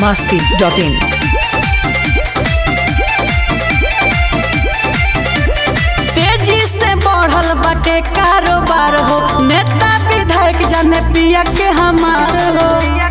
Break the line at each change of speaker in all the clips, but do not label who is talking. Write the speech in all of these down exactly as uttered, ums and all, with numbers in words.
masti dot in.
तेजी से बढ़ल बाटे कारोबार हो, नेता विधायक जाने पिया के हमार हो।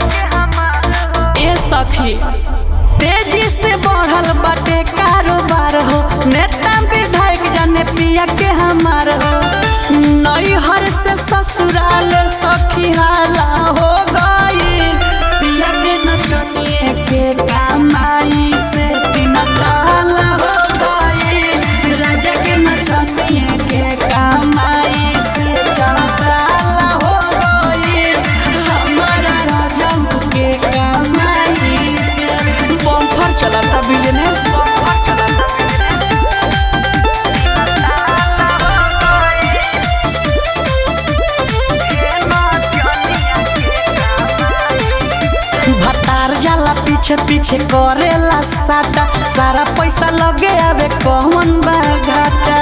ए सखी तेजी से बढ़ल बाटे कारोबार हो, नेता विधायक जाने पिया के हमार हो। नैहर से ससुराल सखी हाला हो गई, पिया के नचनिए के कमाई से दिन काला हो गई। राजा के नचनिए के कमाई से चमकाला हो गई, हमारा राजा के कमाई से। बम्फर चला था बिजनेस, भतार जाला पीछे पीछे करेला साटा, सारा पैसा लगे आवे कौन बा घाटा।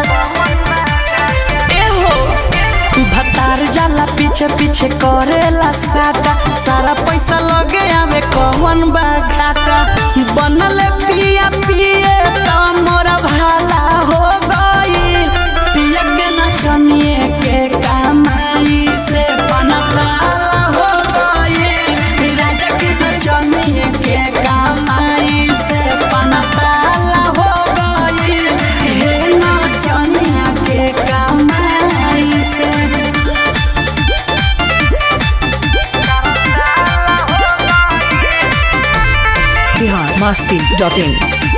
ए हो भतार जाला पीछे पीछे करेला साटा, सारा पैसा लगे आवे कौन बा घाटा। बनल पिया पिए तो मोरा भाला हो गई, पिया के नचनिए के कमाई से बनला हो गई। राजा के नचनिए के कमाई से बनला हो गई, हे नचनिया के कमाई से।
Bihar masti dot in.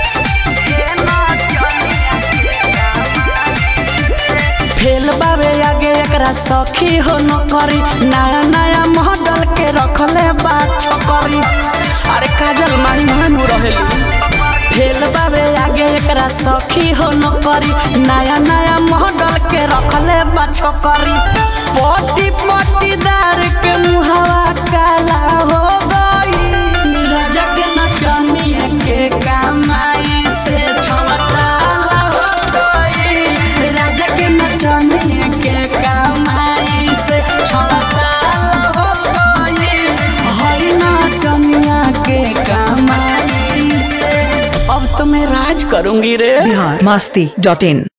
फेल बाबे आगे एकरा सखी हो न करी, नया नया मॉडल के रखले बा छोकरी। अरे काजल माही मानू रहेली। फेल बाबे आगे एकरा सखी हो न करी, नया नया मॉडल के रखले बा छोकरी। पटी पटीदार के मुहावा काला हो गई, राजा के नचनिए के कमाई से छमकाला हो गई। राजा के नचनिए के कमाई से छमकाला हो गई, हई नचनिया के कमाई से। अब तो मैं राज करूंगी रे।
Bihar masti dot in.